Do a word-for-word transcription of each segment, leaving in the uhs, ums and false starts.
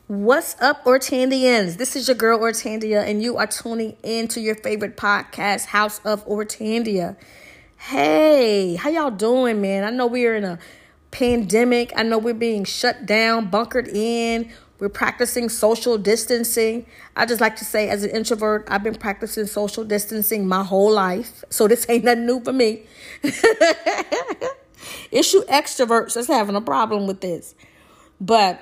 What's up, Ortandians? This is your girl, Ortandia, and you are tuning in to your favorite podcast, House of Ortandia. Hey, how y'all doing, man? I know we're in a pandemic. I know we're being shut down, bunkered in. We're practicing social distancing. I just like to say, as an introvert, I've been practicing social distancing my whole life. So this ain't nothing new for me. It's you extroverts that's having a problem with this. But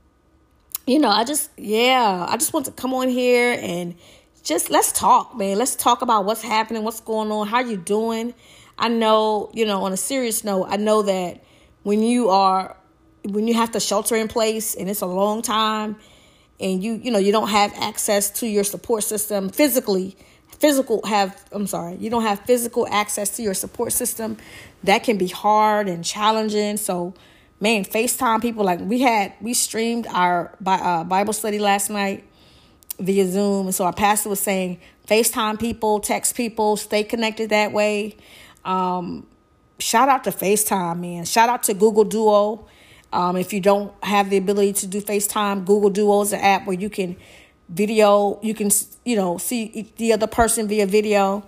You know, I just, yeah, I just want to come on here and just let's talk, man. Let's talk about what's happening, what's going on, how you doing. I know, you know, on a serious note, I know that when you are, when you have to shelter in place and it's a long time and you, you know, you don't have access to your support system physically, physical have, I'm sorry, you don't have physical access to your support system. That can be hard and challenging. So, man, FaceTime people, like we had, we streamed our uh, Bible study last night via Zoom. And so our pastor was saying, FaceTime people, text people, stay connected that way. Um, shout out to FaceTime, man. Shout out to Google Duo. Um, if you don't have the ability to do FaceTime, Google Duo is an app where you can video, you can, you know, see the other person via video.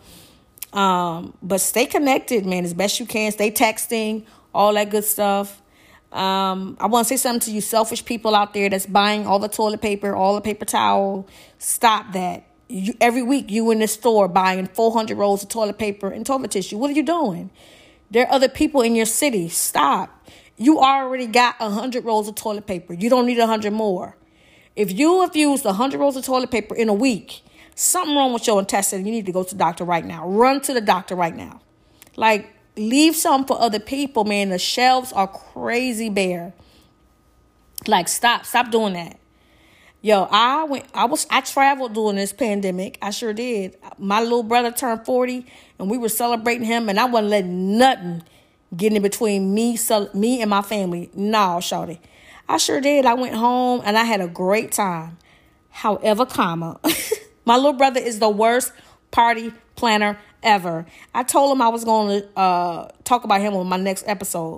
Um, but stay connected, man, as best you can. Stay texting, all that good stuff. Um, I want to say something to you selfish people out there that's buying all the toilet paper, all the paper towel. Stop that. You, every week you in the store buying four hundred rolls of toilet paper and toilet tissue. What are you doing? There are other people in your city. Stop. You already got one hundred rolls of toilet paper. You don't need one hundred more. If you have used one hundred rolls of toilet paper in a week, something wrong with your intestine. You need to go to the doctor right now. Run to the doctor right now. Like, leave some for other people, man. The shelves are crazy bare. Like, stop. Stop doing that. Yo, I went, I was, I traveled during this pandemic. I sure did. My little brother turned forty and we were celebrating him and I wasn't letting nothing get in between me, so, me and my family. No, shawty. I sure did. I went home and I had a great time. However, comma, my little brother is the worst party planner ever. I told him I was going to uh, talk about him on my next episode.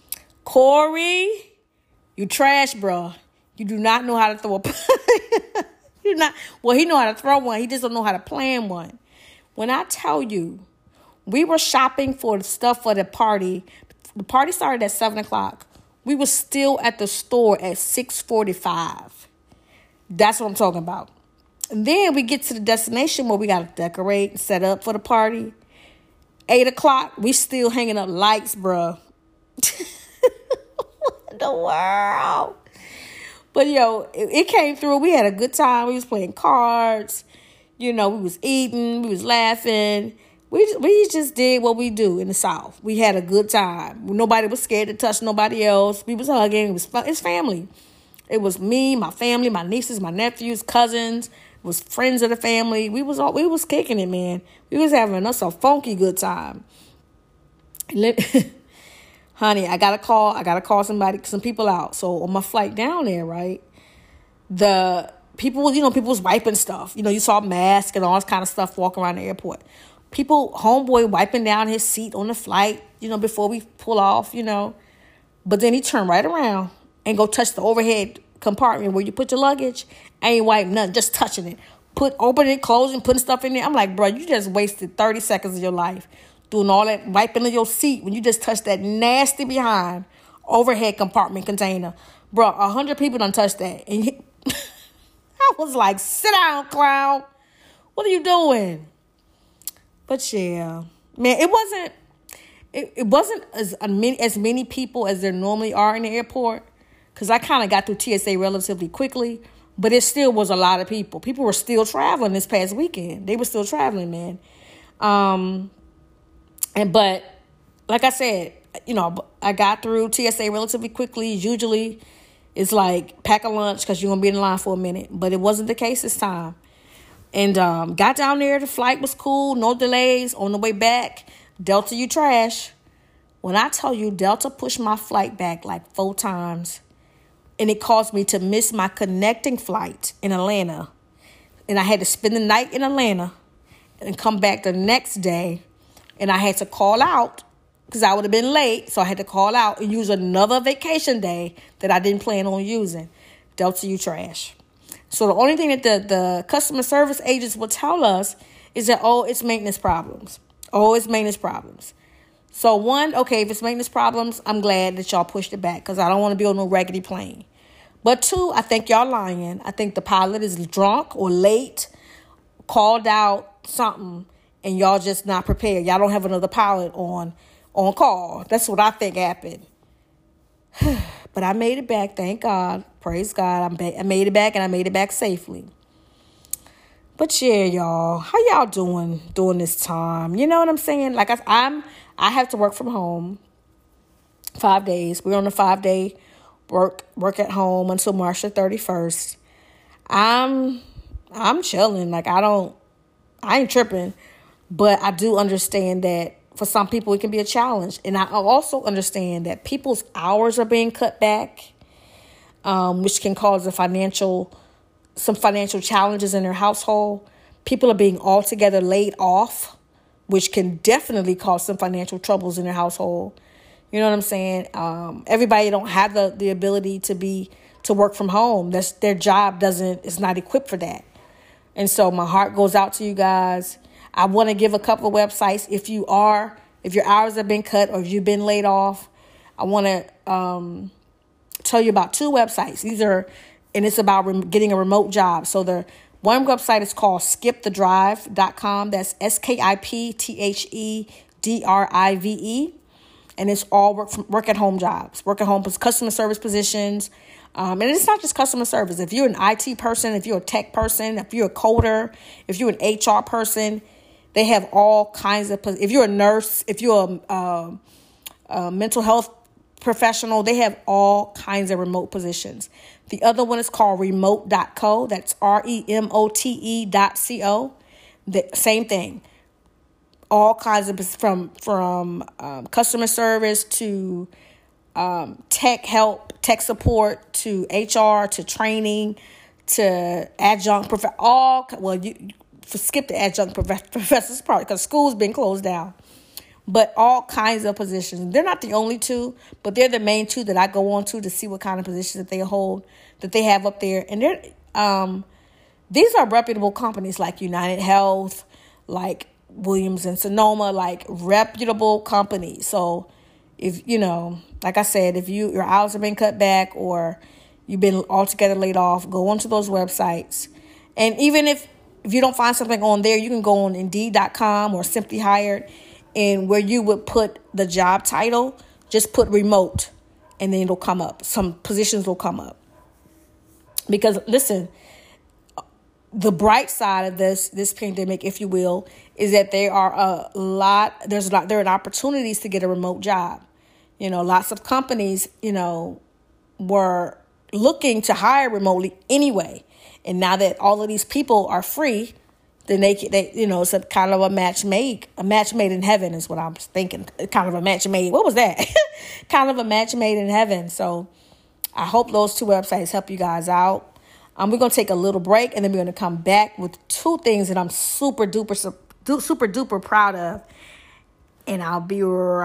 Corey, you trash, bro. You do not know how to throw a you not well, he know how to throw one. He just don't know how to plan one. When I tell you, we were shopping for the stuff for the party. The party started at seven o'clock. We were still at the store at six forty-five. That's what I'm talking about. And then we get to the destination where we got to decorate and set up for the party. Eight o'clock, we still hanging up lights, bruh. What the world? But, yo, it, it came through. We had a good time. We was playing cards. You know, we was eating. We was laughing. We, we just did what we do in the South. We had a good time. Nobody was scared to touch nobody else. We was hugging. It was fun. It's family. It was me, my family, my nieces, my nephews, cousins. Was friends of the family. We was all we was kicking it, man. We was having us a funky good time. Honey, I gotta call. I gotta call somebody, some people out. So on my flight down there, right, the people, you know, people was wiping stuff. You know, you saw masks and all this kind of stuff walking around the airport. People, homeboy wiping down his seat on the flight. You know, before we pull off. You know, but then he turned right around and go touch the overhead compartment where you put your luggage. I ain't wiping nothing, just touching it. Put opening it, closing, putting stuff in there. I'm like, bro, you just wasted thirty seconds of your life doing all that wiping of your seat when you just touched that nasty behind overhead compartment container. Bro, a hundred people done touched that. And he, I was like, sit down, clown. What are you doing? But yeah, man, it wasn't it, it wasn't as many as many people as there normally are in the airport. Because I kind of got through T S A relatively quickly. But it still was a lot of people. People were still traveling this past weekend. They were still traveling, man. Um, and but, like I said, you know, I got through T S A relatively quickly. Usually, it's like pack a lunch because you're going to be in line for a minute. But it wasn't the case this time. And um, got down there. The flight was cool. No delays. On the way back, Delta, you trash. When I tell you, Delta pushed my flight back like four times. And it caused me to miss my connecting flight in Atlanta. And I had to spend the night in Atlanta and come back the next day. And I had to call out because I would have been late. So I had to call out and use another vacation day that I didn't plan on using. Delta U trash. So the only thing that the, the customer service agents will tell us is that, oh, it's maintenance problems. Oh, it's maintenance problems. So one, okay, if it's maintenance problems, I'm glad that y'all pushed it back because I don't want to be on no raggedy plane. But two, I think y'all lying. I think the pilot is drunk or late, called out something, and y'all just not prepared. Y'all don't have another pilot on on call. That's what I think happened. But I made it back, thank God. Praise God. I'm ba- I made it back, and I made it back safely. But yeah, y'all, how y'all doing during this time? You know what I'm saying? Like I, I'm, I have to work from home five days. We're on a five day work work at home until March the thirty-first. I'm, I'm chilling. Like I don't, I ain't tripping, but I do understand that for some people it can be a challenge, and I also understand that people's hours are being cut back, um, which can cause a financial. some financial challenges in their household. People are being altogether laid off, which can definitely cause some financial troubles in their household. You know what I'm saying? Um, everybody don't have the, the ability to be to work from home. That's their job doesn't is not equipped for that. And so my heart goes out to you guys. I want to give a couple of websites if you are if your hours have been cut or if you've been laid off. I want to um, tell you about two websites. These are And it's about rem- getting a remote job. So the one website is called skip the drive dot com. That's S K I P T H E D R I V E. And it's all work from, work at home jobs, work at home customer service positions. Um, and it's not just customer service. If you're an I T person, if you're a tech person, if you're a coder, if you're an H R person, they have all kinds of, if you're a nurse, if you're a, a, a mental health professional, they have all kinds of remote positions. The other one is called remote dot co. That's R E M O T E dot C O. The same thing. All kinds of, from from um, customer service to um, tech help, tech support, to H R, to training, to adjunct professor. All well, you, you skip the adjunct prof- professors part because school's been closed down. But all kinds of positions. They're not the only two, but they're the main two that I go on to to see what kind of positions that they hold, that they have up there. And they're um, these are reputable companies like United Health, like Williams and Sonoma, like reputable companies. So if, you know, like I said, if you your hours have been cut back or you've been altogether laid off, go onto those websites. And even if, if you don't find something on there, you can go on Indeed dot com or Simply Hired. And where you would put the job title, just put remote, and then it'll come up. Some positions will come up. Because listen, the bright side of this this pandemic, if you will, is that there are a lot. There's a lot. There are opportunities to get a remote job. You know, lots of companies, you know, were looking to hire remotely anyway. And now that all of these people are free, then they, they, you know, it's a kind of a match made, a match made in heaven is what I'm thinking. Kind of a match made. What was that? Kind of a match made in heaven. So I hope those two websites help you guys out. Um, we're going to take a little break, and then we're going to come back with two things that I'm super duper, super duper proud of. And I'll be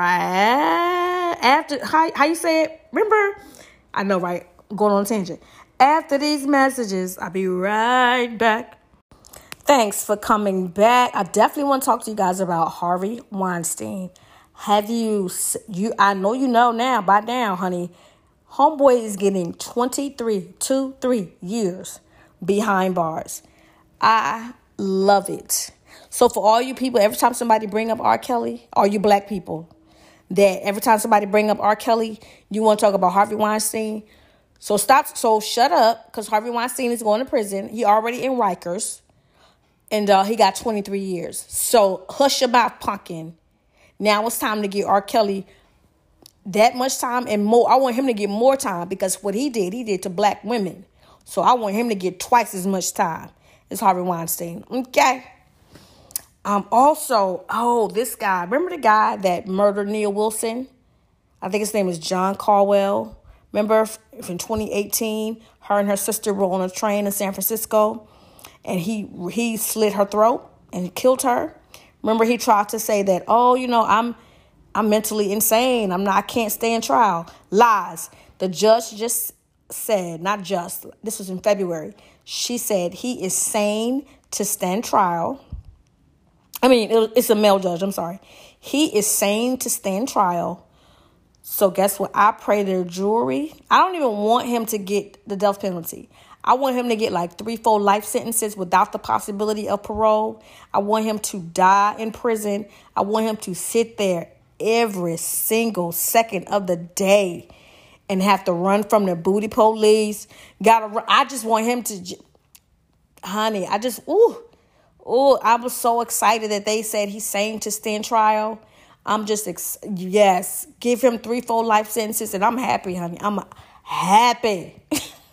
right after. How, how you say it? Remember? I know, right? I'm going on a tangent. After these messages, I'll be right back. Thanks for coming back. I definitely want to talk to you guys about Harvey Weinstein. Have you, you? I know you know now, by now, honey. Homeboy is getting twenty-three, two, three years behind bars. I love it. So for all you people, every time somebody bring up R. Kelly, all you black people, that every time somebody bring up R. Kelly, you want to talk about Harvey Weinstein. So stop. So shut up, because Harvey Weinstein is going to prison. He already in Rikers. And uh, he got twenty-three years. So hush your mouth, pumpkin. Now it's time to give R. Kelly that much time and more. I want him to get more time, because what he did, he did to black women. So I want him to get twice as much time as Harvey Weinstein. Okay. Um. Also, oh, this guy. Remember the guy that murdered Neil Wilson? I think his name is John Caldwell. Remember from twenty eighteen, her and her sister were on a train in San Francisco. And he he slit her throat and killed her. Remember, he tried to say that, oh, you know, I'm I'm mentally insane. I'm not. I can't stay in trial. Lies. The judge just said, not just, this was in February, she said he is sane to stand trial. I mean, it's a male judge, I'm sorry. He is sane to stand trial. So guess what? I pray their jury. I don't even want him to get the death penalty. I want him to get like three, four life sentences without the possibility of parole. I want him to die in prison. I want him to sit there every single second of the day and have to run from the booty police. Gotta, I just want him to, honey, I just, ooh, ooh, I was so excited that they said he's sane to stand trial. I'm just, ex- yes, give him three, four life sentences and I'm happy, honey. I'm happy.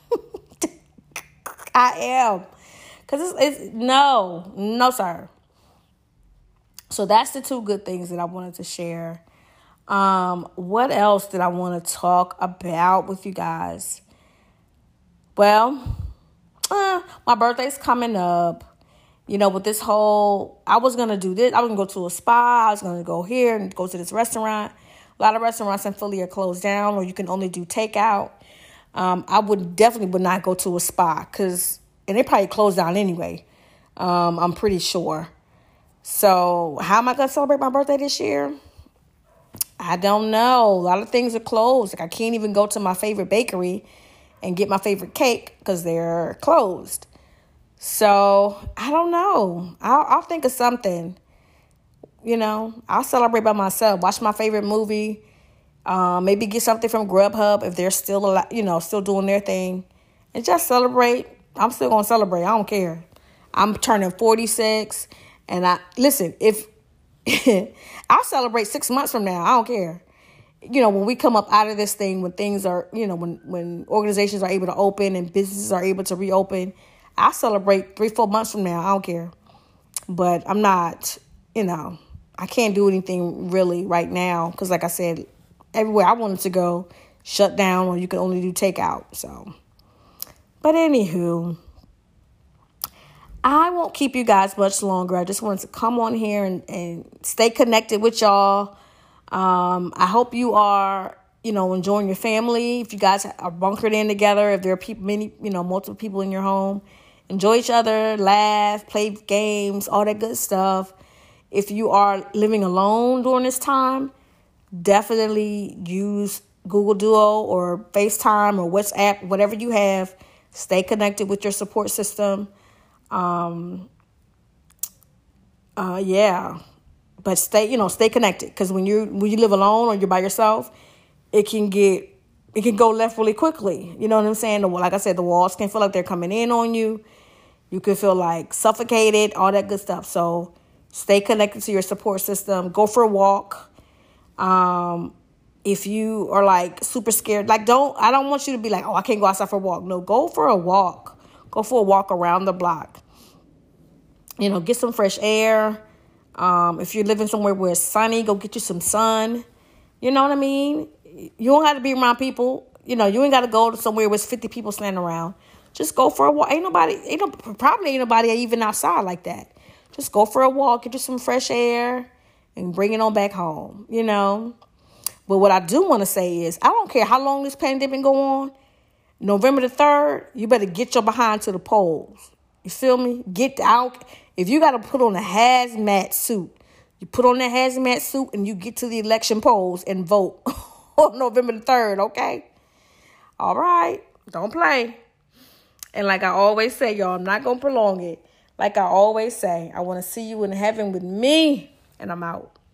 I am. Because it's, it's, no, no, sir. So that's the two good things that I wanted to share. Um, what else did I want to talk about with you guys? Well, uh, my birthday's coming up. You know, with this whole, I was going to do this. I was going to go to a spa. I was going to go here and go to this restaurant. A lot of restaurants in Philly are closed down or you can only do takeout. Um, I would definitely would not go to a spa because, and they probably closed down anyway. Um, I'm pretty sure. So how am I going to celebrate my birthday this year? I don't know. A lot of things are closed. Like I can't even go to my favorite bakery and get my favorite cake because they're closed. So I don't know. I'll, I'll think of something. You know, I'll celebrate by myself. Watch my favorite movie. Um, maybe get something from Grubhub if they're still, alive, you know, still doing their thing, and just celebrate. I'm still gonna celebrate. I don't care. I'm turning forty-six, and I listen. If I'll celebrate six months from now, I don't care. You know, when we come up out of this thing, when things are, you know, when when organizations are able to open and businesses are able to reopen, I'll celebrate three, four months from now. I don't care. But I'm not, you know, I can't do anything really right now because, like I said, everywhere I wanted to go shut down or you can only do takeout. So, but anywho, I won't keep you guys much longer. I just wanted to come on here and, and stay connected with y'all. Um, I hope you are, you know, enjoying your family. If you guys are bunkered in together, if there are people, many, you know, multiple people in your home, enjoy each other, laugh, play games, all that good stuff. If you are living alone during this time, definitely use Google Duo or FaceTime or WhatsApp, whatever you have. Stay connected with your support system. Um, uh, yeah, but stay, you know, stay connected because when you when you live alone or you're by yourself, it can get it can go left really quickly. You know what I'm saying? Like I said, the walls can feel like they're coming in on you. You can feel like suffocated, all that good stuff. So stay connected to your support system. Go for a walk. Um, if you are like super scared, like don't, I don't want you to be like, oh, I can't go outside for a walk. No, go for a walk. Go for a walk around the block. You know, get some fresh air. Um, if you're living somewhere where it's sunny, go get you some sun. You know what I mean? You don't have to be around people. You know, you ain't got to go to somewhere where there's fifty people standing around. Just go for a walk. Ain't nobody, ain't no, probably ain't nobody even outside like that. Just go for a walk, get you some fresh air, and bring it on back home, you know. But what I do want to say is, I don't care how long this pandemic go on, November the third, you better get your behind to the polls. You feel me? Get out. If you got to put on a hazmat suit, you put on that hazmat suit and you get to the election polls and vote on November the third, okay? All right. Don't play. And like I always say, y'all, I'm not going to prolong it. Like I always say, I want to see you in heaven with me, and I'm out.